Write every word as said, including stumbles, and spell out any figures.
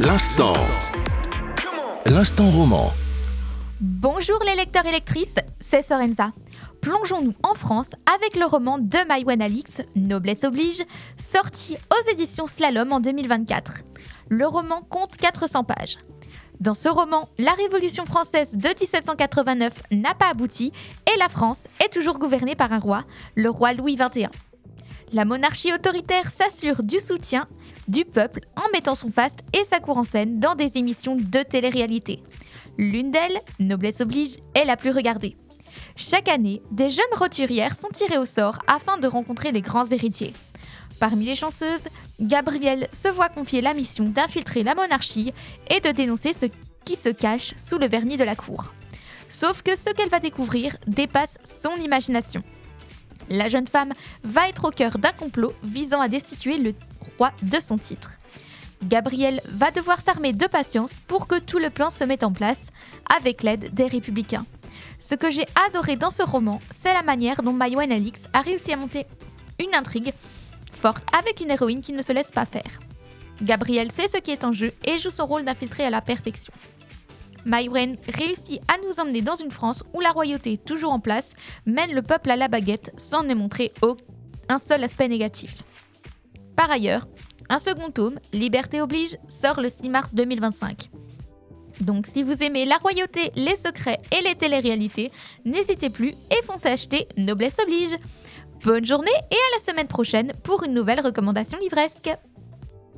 L'instant. L'instant roman. Bonjour les lecteurs et lectrices, c'est Sorenza. Plongeons-nous en France avec le roman de Maïwenn Alix, Noblesse oblige, sorti aux éditions Slalom en deux mille vingt-quatre. Le roman compte quatre cents pages. Dans ce roman, la Révolution française de dix-sept cent quatre-vingt-neuf n'a pas abouti et la France est toujours gouvernée par un roi, le roi Louis vingt et un. La monarchie autoritaire s'assure du soutien du peuple en mettant son faste et sa cour en scène dans des émissions de télé-réalité. L'une d'elles, Noblesse oblige, est la plus regardée. Chaque année, des jeunes roturières sont tirées au sort afin de rencontrer les grands héritiers. Parmi les chanceuses, Gabrielle se voit confier la mission d'infiltrer la monarchie et de dénoncer ce qui se cache sous le vernis de la cour. Sauf que ce qu'elle va découvrir dépasse son imagination. La jeune femme va être au cœur d'un complot visant à destituer le roi de son titre. Gabrielle va devoir s'armer de patience pour que tout le plan se mette en place avec l'aide des républicains. Ce que j'ai adoré dans ce roman, c'est la manière dont Maïwenn Alix a réussi à monter une intrigue forte avec une héroïne qui ne se laisse pas faire. Gabrielle sait ce qui est en jeu et joue son rôle d'infiltrée à la perfection. Maïwenn réussit à nous emmener dans une France où la royauté, toujours en place, mène le peuple à la baguette sans ne montrer un seul aspect négatif. Par ailleurs, un second tome, Liberté oblige, sort le six mars deux mille vingt-cinq. Donc si vous aimez la royauté, les secrets et les téléréalités, n'hésitez plus et foncez acheter Noblesse oblige. Bonne journée et à la semaine prochaine pour une nouvelle recommandation livresque.